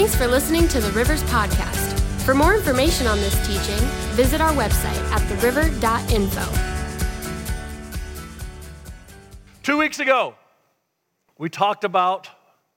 Thanks for listening to the Rivers Podcast. For more information on this teaching, visit our website at theriver.info. 2 weeks ago, we talked about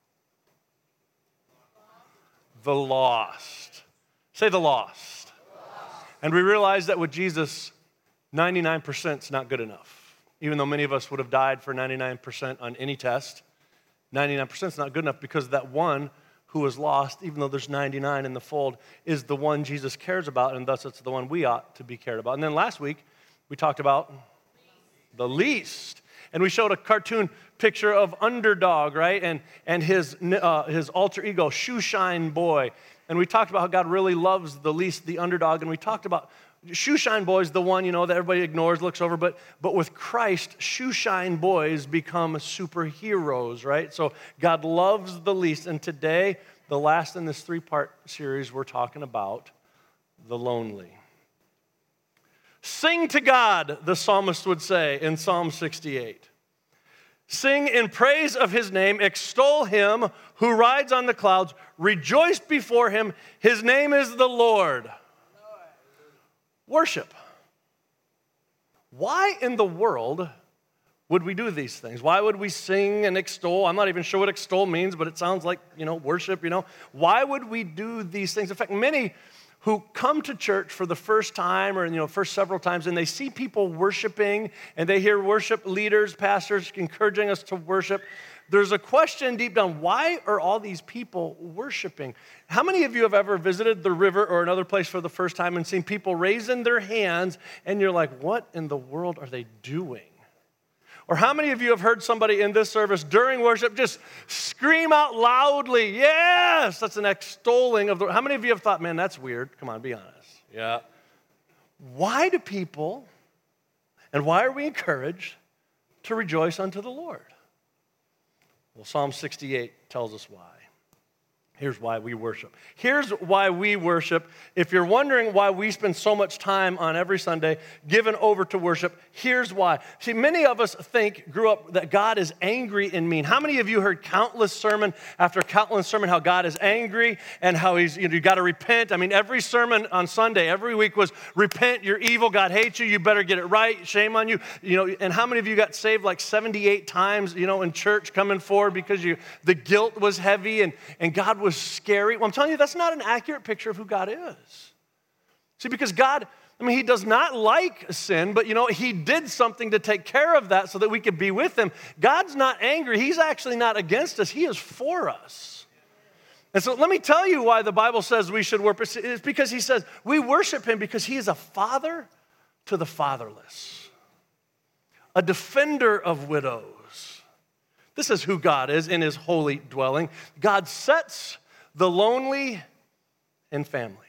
the lost. Say the lost. And we realized that with Jesus, 99% is not good enough. Even though many of us would have died for 99% on any test, 99% is not good enough because that one who was lost, even though there's 99 in the fold, is the one Jesus cares about, and thus it's the one we ought to be cared about. And then last week, we talked about the least. And we showed a cartoon picture of Underdog, right? And his alter ego, Shoeshine Boy. And we talked about how God really loves the least, the underdog. And we talked about Shoeshine Boy is the one, that everybody ignores, looks over. But with Christ, Shoeshine Boys become superheroes, right? So God loves the least. And today, the last in this 3-part series, we're talking about the lonely. Sing to God, the psalmist would say in Psalm 68. Sing in praise of his name, extol him who rides on the clouds, rejoice before him, his name is the Lord. Worship. Why in the world would we do these things? Why would we sing and extol? I'm not even sure what extol means, but it sounds like, worship, Why would we do these things? In fact, many who come to church for the first time or, first several times, and they see people worshiping, and they hear worship leaders, pastors encouraging us to worship, there's a question deep down, why are all these people worshiping? How many of you have ever visited the river or another place for the first time and seen people raising their hands, and you're like, what in the world are they doing? Or how many of you have heard somebody in this service during worship just scream out loudly, yes, that's an extolling of the, how many of you have thought, man, that's weird? Come on, be honest. Yeah. Why do people, and why are we encouraged to rejoice unto the Lord? Well, Psalm 68 tells us why. Here's why we worship. Here's why we worship. If you're wondering why we spend so much time on every Sunday given over to worship, here's why. See, many of us grew up that God is angry and mean. How many of you heard countless sermon after countless sermon how God is angry and how he's, you got to repent? I mean, every sermon on Sunday, every week was repent, you're evil, God hates you, you better get it right, shame on you. And how many of you got saved like 78 times, in church coming forward because the guilt was heavy and God was scary? Well, I'm telling you, that's not an accurate picture of who God is. See, because God, he does not like sin, but he did something to take care of that so that we could be with him. God's not angry. He's actually not against us. He is for us. And so let me tell you why the Bible says we should worship. It's because he says we worship him because he is a father to the fatherless, a defender of widows. This is who God is in his holy dwelling. God sets the lonely in families.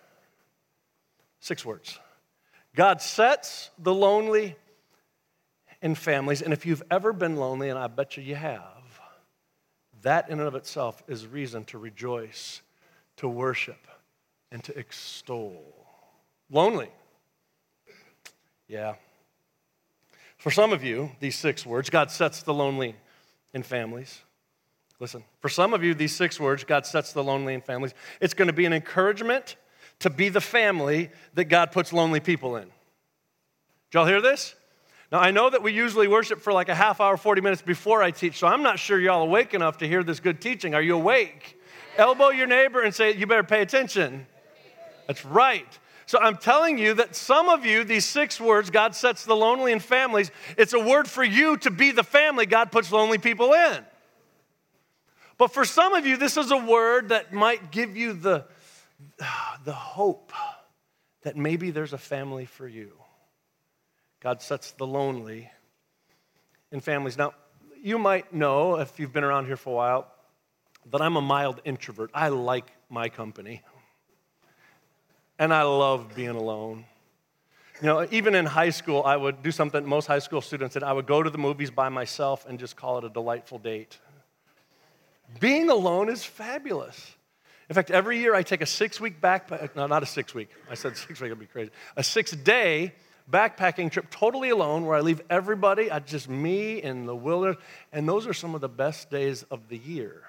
6 words. God sets the lonely in families. And if you've ever been lonely, and I bet you have, that in and of itself is reason to rejoice, to worship, and to extol. Lonely. Yeah. For some of you, these 6 words, God sets the lonely in families. Listen, for some of you, these 6 words, God sets the lonely in families, it's going to be an encouragement to be the family that God puts lonely people in. Did y'all hear this? Now, I know that we usually worship for like a half hour, 40 minutes before I teach, so I'm not sure y'all awake enough to hear this good teaching. Are you awake? Elbow your neighbor and say, you better pay attention. That's right. So I'm telling you that some of you, these 6 words, God sets the lonely in families, it's a word for you to be the family God puts lonely people in. But for some of you, this is a word that might give you the hope that maybe there's a family for you. God sets the lonely in families. Now, you might know, if you've been around here for a while, that I'm a mild introvert. I like my company. And I love being alone. Even in high school, I would do something most high school students did. I would go to the movies by myself and just call it a delightful date. Being alone is fabulous. In fact, every year I take a 6-week backpack, no, not a 6-week. I said 6 week, it'd be crazy. A 6-day backpacking trip totally alone where I leave everybody, just me in the wilderness. And those are some of the best days of the year.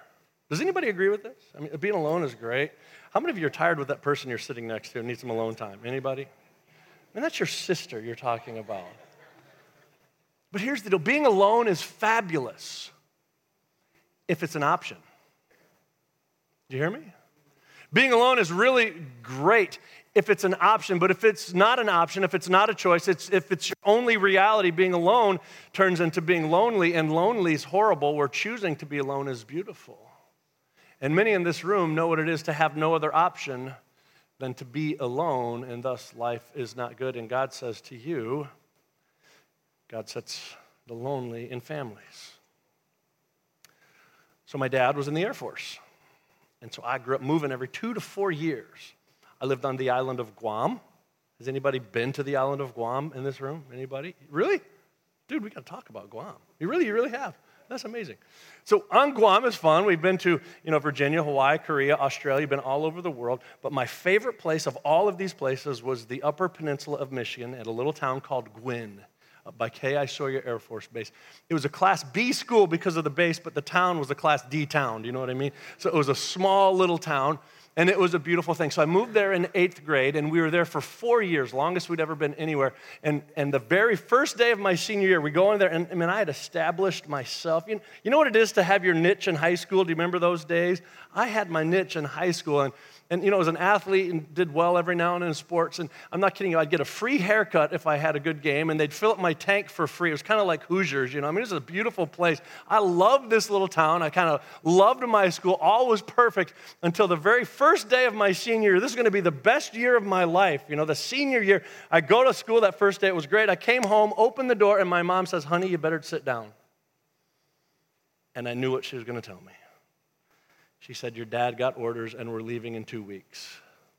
Does anybody agree with this? I mean, being alone is great. How many of you are tired with that person you're sitting next to and need some alone time? Anybody? And that's your sister you're talking about. But here's the deal. Being alone is fabulous if it's an option. Do you hear me? Being alone is really great if it's an option, but if it's not an option, if it's not a choice, if it's your only reality, being alone turns into being lonely, and lonely is horrible, where choosing to be alone is beautiful. And many in this room know what it is to have no other option than to be alone, and thus life is not good. And God says to you, God sets the lonely in families. So my dad was in the Air Force. And so I grew up moving every 2 to 4 years. I lived on the island of Guam. Has anybody been to the island of Guam in this room? Anybody? Really? Dude, we got to talk about Guam. You really have. That's amazing. So on Guam is fun. We've been to, Virginia, Hawaii, Korea, Australia, been all over the world. But my favorite place of all of these places was the Upper Peninsula of Michigan at a little town called Gwinn, by K.I. Sawyer Air Force Base. It was a Class B school because of the base, but the town was a Class D town. Do you know what I mean? So it was a small little town, and it was a beautiful thing. So I moved there in 8th grade, and we were there for 4 years, longest we'd ever been anywhere. And the very first day of my senior year, we go in there, and I mean, I had established myself. You know what it is to have your niche in high school? Do you remember those days? I had my niche in high school, and as an athlete and did well every now and then in sports, and I'm not kidding you, I'd get a free haircut if I had a good game, and they'd fill up my tank for free. It was kind of like Hoosiers, I mean, this is a beautiful place. I loved this little town. I kind of loved my school. All was perfect until the very first day of my senior year. This is going to be the best year of my life, the senior year. I go to school that first day. It was great. I came home, opened the door, and my mom says, "Honey, you better sit down." And I knew what she was going to tell me. She said, "Your dad got orders and we're leaving in 2 weeks."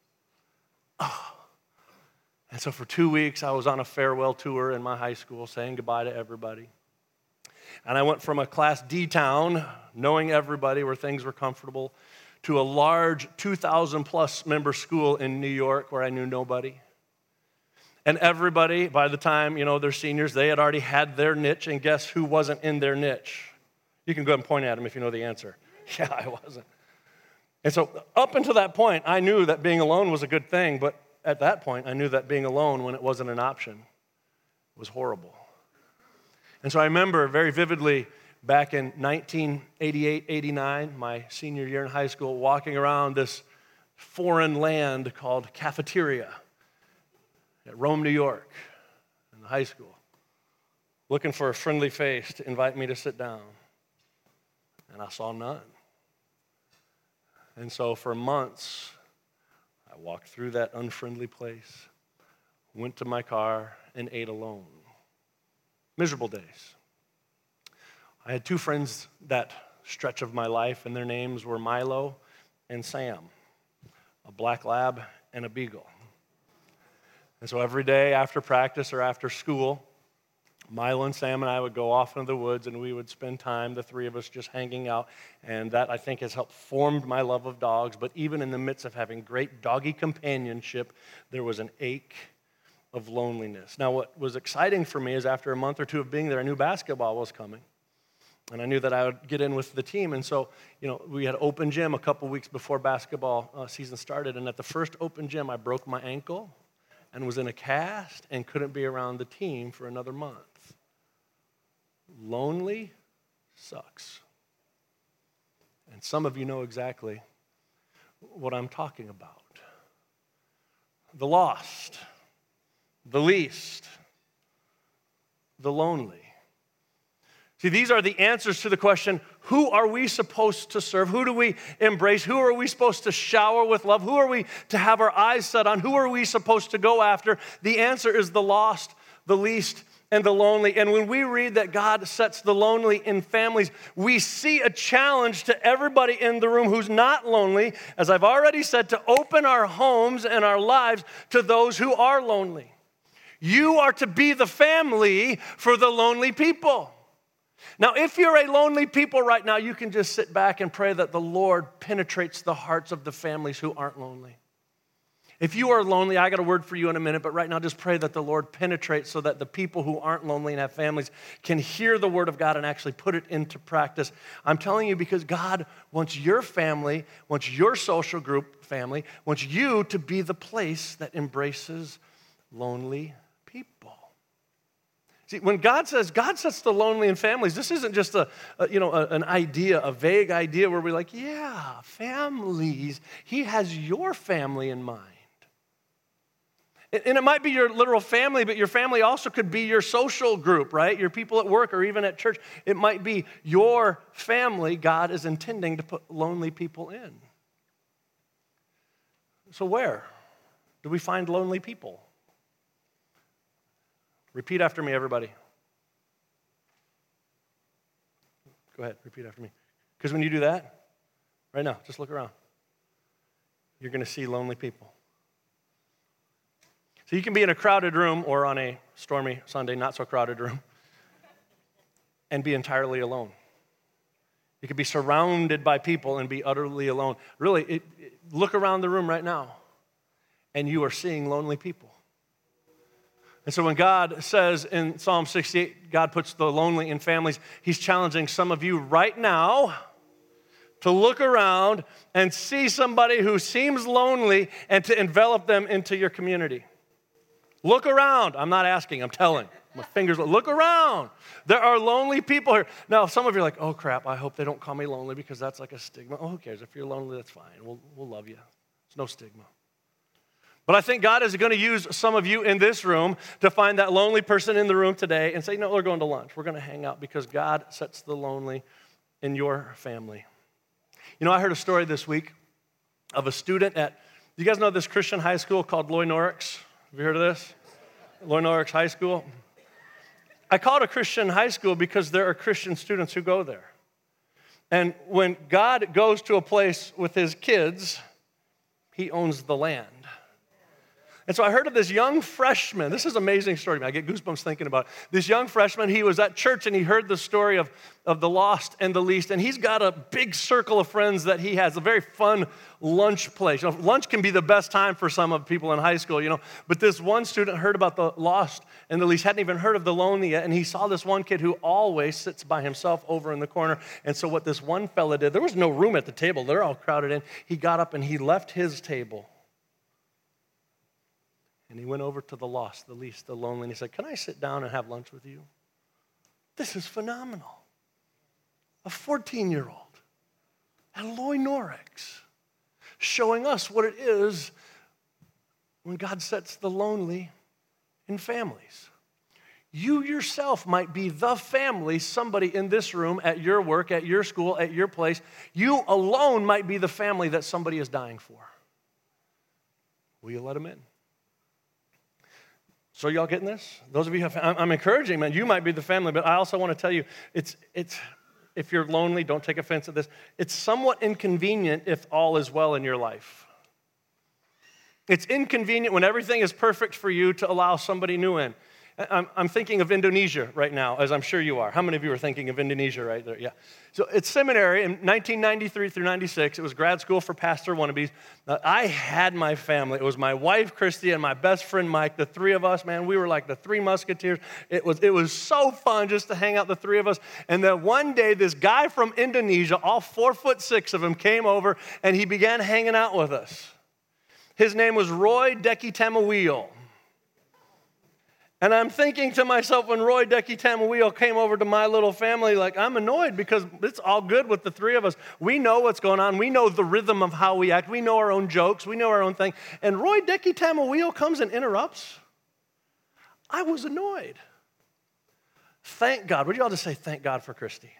Oh. And so for 2 weeks, I was on a farewell tour in my high school, saying goodbye to everybody. And I went from a Class D town, knowing everybody where things were comfortable, to a large 2,000-plus member school in New York where I knew nobody. And everybody, by the time, they're seniors, they had already had their niche, and guess who wasn't in their niche? You can go ahead and point at them if you know the answer. Yeah, I wasn't. And so up until that point, I knew that being alone was a good thing, but at that point, I knew that being alone when it wasn't an option was horrible. And so I remember very vividly back in 1988, 89, my senior year in high school, walking around this foreign land called Cafeteria at Rome, New York, in the high school, looking for a friendly face to invite me to sit down. And I saw none. And so for months, I walked through that unfriendly place, went to my car, and ate alone. Miserable days. I had 2 friends that stretch of my life, and their names were Milo and Sam, a black lab and a beagle. And so every day after practice or after school, Milo and Sam and I would go off into the woods, and we would spend time, the 3 of us, just hanging out. And that, I think, has helped form my love of dogs. But even in the midst of having great doggy companionship, there was an ache of loneliness. Now, what was exciting for me is after a month or 2 of being there, I knew basketball was coming. And I knew that I would get in with the team. And so, we had open gym a couple weeks before basketball season started. And at the first open gym, I broke my ankle and was in a cast and couldn't be around the team for another month. Lonely sucks. And some of you know exactly what I'm talking about. The lost, the least, the lonely. See, these are the answers to the question, who are we supposed to serve? Who do we embrace? Who are we supposed to shower with love? Who are we to have our eyes set on? Who are we supposed to go after? The answer is the lost, the least, and the lonely. And when we read that God sets the lonely in families, we see a challenge to everybody in the room who's not lonely, as I've already said, to open our homes and our lives to those who are lonely. You are to be the family for the lonely people. Now, if you're a lonely people right now, you can just sit back and pray that the Lord penetrates the hearts of the families who aren't lonely. If you are lonely, I got a word for you in a minute, but right now just pray that the Lord penetrates so that the people who aren't lonely and have families can hear the word of God and actually put it into practice. I'm telling you because God wants your family, wants your social group family, wants you to be the place that embraces lonely people. See, when God says God sets the lonely in families, this isn't just an idea, a vague idea where we're like, yeah, families. He has your family in mind. And it might be your literal family, but your family also could be your social group, right? Your people at work or even at church. It might be your family God is intending to put lonely people in. So where do we find lonely people? Repeat after me, everybody. Go ahead, repeat after me. Because when you do that, right now, just look around. You're going to see lonely people. So you can be in a crowded room or on a stormy Sunday, not so crowded room, and be entirely alone. You could be surrounded by people and be utterly alone. Really, look around the room right now, and you are seeing lonely people. And so when God says in Psalm 68, God puts the lonely in families, he's challenging some of you right now to look around and see somebody who seems lonely and to envelop them into your community. Look around. I'm not asking, I'm telling. My fingers, look around. There are lonely people here. Now, some of you are like, oh crap, I hope they don't call me lonely because that's like a stigma. Oh, who cares? If you're lonely, that's fine. We'll love you. There's no stigma. But I think God is going to use some of you in this room to find that lonely person in the room today and say, no, we're going to lunch. We're going to hang out because God sets the lonely in your family. You know, I heard a story this week of a student you guys know this Christian high school called Loy Norrix? Have you heard of this? Loy Norrix High School. I call it a Christian high school because there are Christian students who go there. And when God goes to a place with his kids, he owns the land. And so I heard of this young freshman. This is an amazing story. I get goosebumps thinking about it. This young freshman, he was at church and he heard the story of the lost and the least. And he's got a big circle of friends that he has, a very fun lunch place. You know, lunch can be the best time for some of people in high school, you know. But this one student heard about the lost and the least, hadn't even heard of the lonely yet. And he saw this one kid who always sits by himself over in the corner. And so what this one fella did, there was no room at the table. They're all crowded in. He got up and he left his table. And he went over to the lost, the least, the lonely, and he said, can I sit down and have lunch with you? This is phenomenal. A 14-year-old at Loy Norrix showing us what it is when God sets the lonely in families. You yourself might be the family, somebody in this room, at your work, at your school, at your place. You alone might be the family that somebody is dying for. Will you let them in? So y'all getting this? Those of you I'm encouraging, man, you might be the family, but I also want to tell you, it's if you're lonely, don't take offense at this. It's somewhat inconvenient if all is well in your life. It's inconvenient when everything is perfect for you to allow somebody new in. I'm thinking of Indonesia right now, as I'm sure you are. How many of you are thinking of Indonesia right there? Yeah. So it's seminary in 1993 through 96. It was grad school for pastor wannabes. I had my family. It was my wife, Christy, and my best friend, Mike. The three of us, man, we were like the three musketeers. It was so fun just to hang out, the three of us. And then one day, this guy from Indonesia, all 4'6" of him, came over, and he began hanging out with us. His name was Roy Deki Tamawil. And I'm thinking to myself, when Roy Deki Tamawil came over to my little family, like, I'm annoyed because it's all good with the three of us. We know what's going on. We know the rhythm of how we act. We know our own jokes. We know our own thing. And Roy Deki Tamawil comes and interrupts. I was annoyed. Thank God. Would you all just say, thank God for Christy?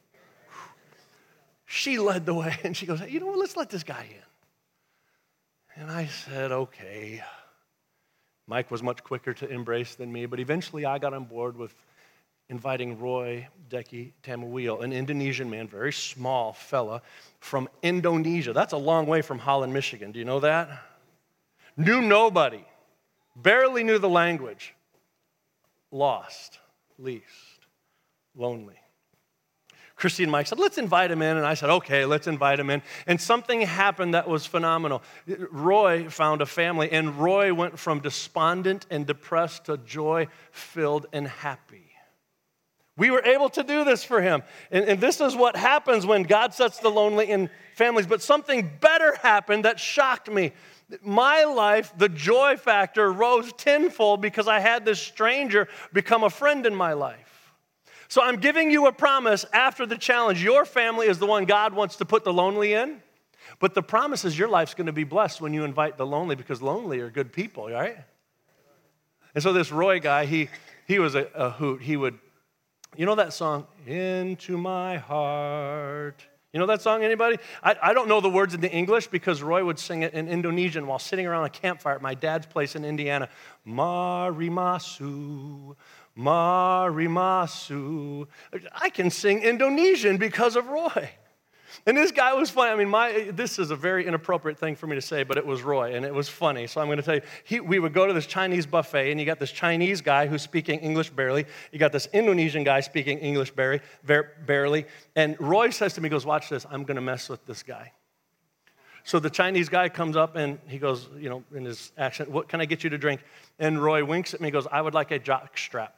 She led the way, and she goes, hey, you know what? Let's let this guy in. And I said, okay. Mike was much quicker to embrace than me, but eventually I got on board with inviting Roy Deki Tamawil, an Indonesian man, very small fella from Indonesia. That's a long way from Holland, Michigan. Do you know that? Knew nobody, barely knew the language, lost, least, lonely. Christy and Mike said, let's invite him in. And I said, okay, let's invite him in. And something happened that was phenomenal. Roy found a family, and Roy went from despondent and depressed to joy-filled and happy. We were able to do this for him. And this is what happens when God sets the lonely in families. But something better happened that shocked me. My life, the joy factor rose tenfold because I had this stranger become a friend in my life. So I'm giving you a promise after the challenge. Your family is the one God wants to put the lonely in. But the promise is your life's going to be blessed when you invite the lonely, because lonely are good people, right? And so this Roy guy, he was a hoot. He would, you know that song, Into My Heart? You know that song, anybody? I don't know the words in the English because Roy would sing it in Indonesian while sitting around a campfire at my dad's place in Indiana. Mari Masu, Mari Masu. I can sing Indonesian because of Roy. And this guy was funny. I mean, this is a very inappropriate thing for me to say, but it was Roy, and it was funny. So I'm going to tell you, we would go to this Chinese buffet, and you got this Chinese guy who's speaking English barely. You got this Indonesian guy speaking English barely. And Roy says to me, he goes, watch this, I'm going to mess with this guy. So the Chinese guy comes up, and he goes, you know, in his accent, what can I get you to drink? And Roy winks at me, goes, I would like a jock strap.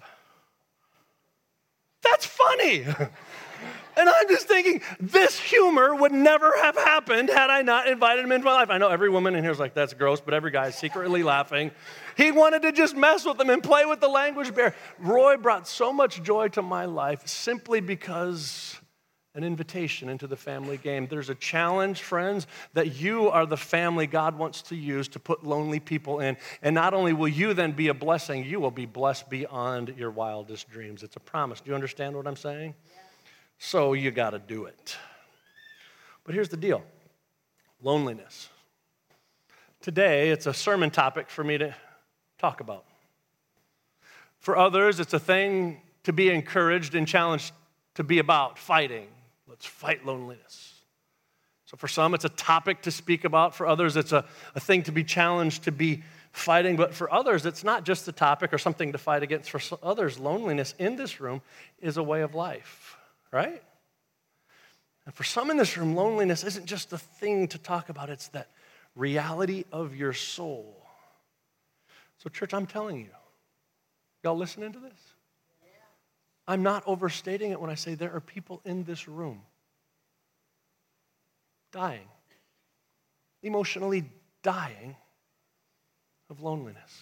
That's funny. And I'm just thinking, this humor would never have happened had I not invited him into my life. I know every woman in here is like, that's gross, but every guy is secretly laughing. He wanted to just mess with them and play with the language barrier. Roy brought so much joy to my life simply because an invitation into the family game. There's a challenge, friends, that you are the family God wants to use to put lonely people in. And not only will you then be a blessing, you will be blessed beyond your wildest dreams. It's a promise. Do you understand what I'm saying? So you got to do it. But here's the deal. Loneliness. Today, it's a sermon topic for me to talk about. For others, it's a thing to be encouraged and challenged to be about, fighting. Let's fight loneliness. So for some, it's a topic to speak about. For others, it's a thing to be challenged to be fighting. But for others, it's not just a topic or something to fight against. For others, loneliness in this room is a way of life. Right? And for some in this room, loneliness isn't just a thing to talk about, it's that reality of your soul. So, church, I'm telling you, y'all listening to this? I'm not overstating it when I say there are people in this room dying, emotionally dying of loneliness.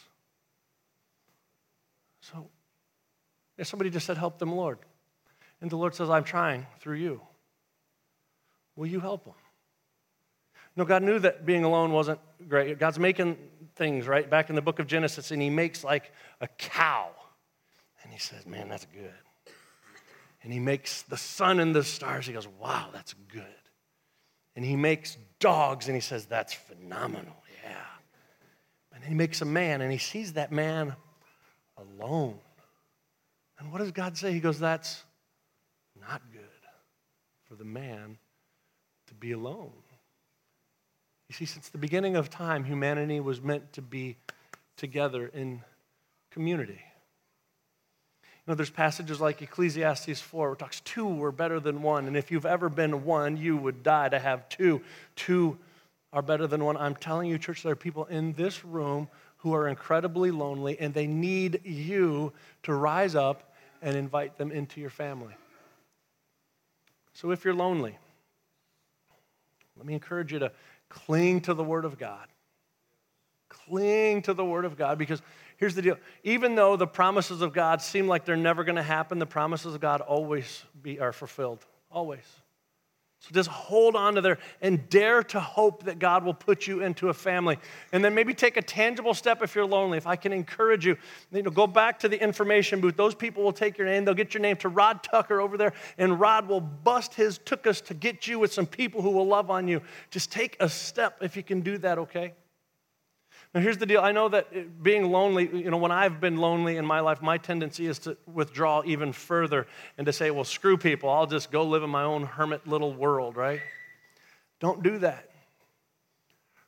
So, if somebody just said, help them, Lord. And the Lord says, I'm trying through you. Will you help them? No, God knew that being alone wasn't great. God's making things, right? Back in the book of Genesis, and he makes like a cow. And he says, man, that's good. And he makes the sun and the stars. He goes, wow, that's good. And he makes dogs, and he says, that's phenomenal, yeah. And then he makes a man, and he sees that man alone. And what does God say? He goes, that's not good for the man to be alone. You see, since the beginning of time, humanity was meant to be together in community. You know, there's passages like Ecclesiastes 4 where it talks two were better than one. And if you've ever been one, you would die to have two. Two are better than one. I'm telling you, church, there are people in this room who are incredibly lonely, and they need you to rise up and invite them into your family. So if you're lonely, let me encourage you to cling to the Word of God. Cling to the Word of God, because here's the deal. Even though the promises of God seem like they're never going to happen, the promises of God always are fulfilled. Always. So just hold on to there and dare to hope that God will put you into a family. And then maybe take a tangible step if you're lonely. If I can encourage you, go back to the information booth. Those people will take your name. They'll get your name to Rod Tucker over there, and Rod will bust his tuchus to get you with some people who will love on you. Just take a step if you can do that, okay? Now, here's the deal. I know that being lonely, when I've been lonely in my life, my tendency is to withdraw even further and to say, well, screw people. I'll just go live in my own hermit little world, right? Don't do that.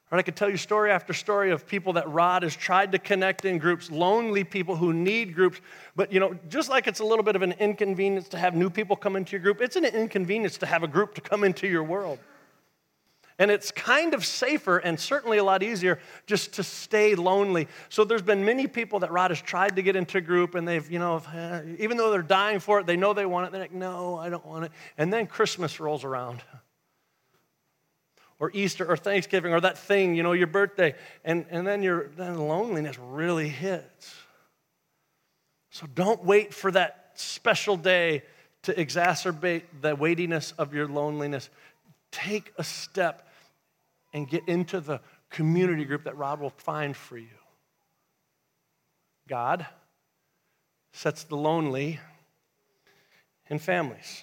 Or I could tell you story after story of people that Rod has tried to connect in groups, lonely people who need groups. But, just like it's a little bit of an inconvenience to have new people come into your group, it's an inconvenience to have a group to come into your world. And it's kind of safer and certainly a lot easier just to stay lonely. So there's been many people that Rod has tried to get into a group, and they've, even though they're dying for it, they know they want it. They're like, no, I don't want it. And then Christmas rolls around. Or Easter, or Thanksgiving, or that thing, your birthday, and then loneliness really hits. So don't wait for that special day to exacerbate the weightiness of your loneliness. Take a step and get into the community group that Rod will find for you. God sets the lonely in families.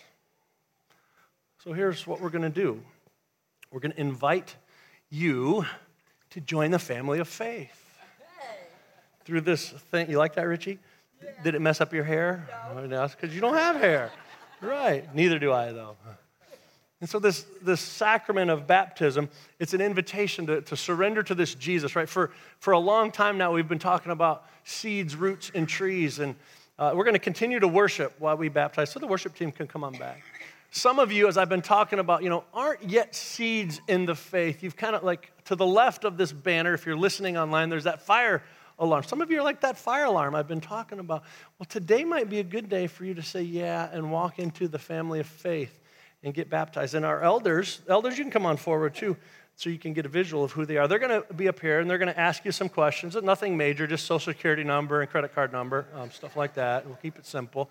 So here's what we're going to do. We're going to invite you to join the family of faith. Through this thing. You like that, Richie? Yeah. Did it mess up your hair? No. Because you don't have hair. Right. Neither do I, though. And so this sacrament of baptism, it's an invitation to surrender to this Jesus, right? For a long time now, we've been talking about seeds, roots, and trees. And we're going to continue to worship while we baptize. So the worship team can come on back. Some of you, as I've been talking about, aren't yet seeds in the faith. You've kind of to the left of this banner, if you're listening online, there's that fire alarm. Some of you are like that fire alarm I've been talking about. Well, today might be a good day for you to say yeah and walk into the family of faith and get baptized. And our elders, you can come on forward too, so you can get a visual of who they are. They're going to be up here, and they're going to ask you some questions. Nothing major, just social security number and credit card number, stuff like that. We'll keep it simple.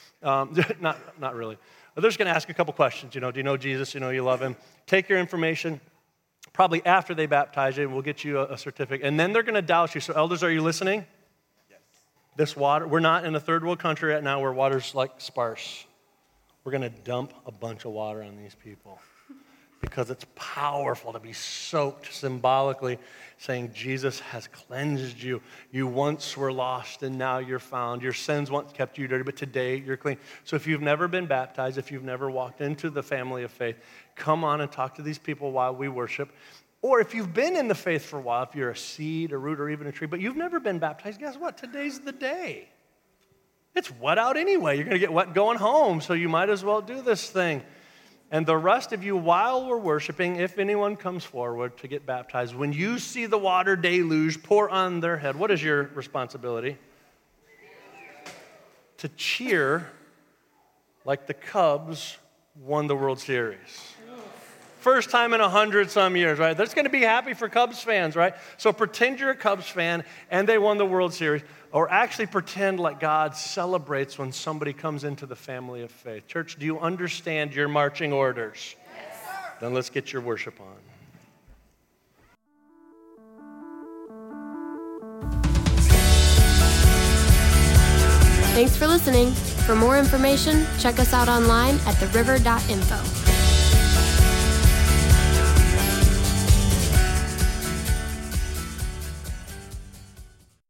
Not really. They're just going to ask a couple questions. Do you know Jesus? You love him. Take your information. Probably after they baptize you, we'll get you a certificate. And then they're going to douse you. So elders, are you listening? Yes. This water, we're not in a third world country right now where water's sparse. We're going to dump a bunch of water on these people because it's powerful to be soaked symbolically, saying Jesus has cleansed you. You once were lost and now you're found. Your sins once kept you dirty, but today you're clean. So if you've never been baptized, if you've never walked into the family of faith, come on and talk to these people while we worship. Or if you've been in the faith for a while, if you're a seed, a root, or even a tree, but you've never been baptized, guess what? Today's the day. It's wet out anyway. You're going to get wet going home, so you might as well do this thing. And the rest of you, while we're worshiping, if anyone comes forward to get baptized, when you see the water deluge pour on their head, what is your responsibility? To cheer like the Cubs won the World Series. First time in 100-some years, right? That's going to be happy for Cubs fans, right? So pretend you're a Cubs fan and they won the World Series, or actually pretend like God celebrates when somebody comes into the family of faith. Church, do you understand your marching orders? Yes, sir. Then let's get your worship on. Thanks for listening. For more information, check us out online at theriver.info.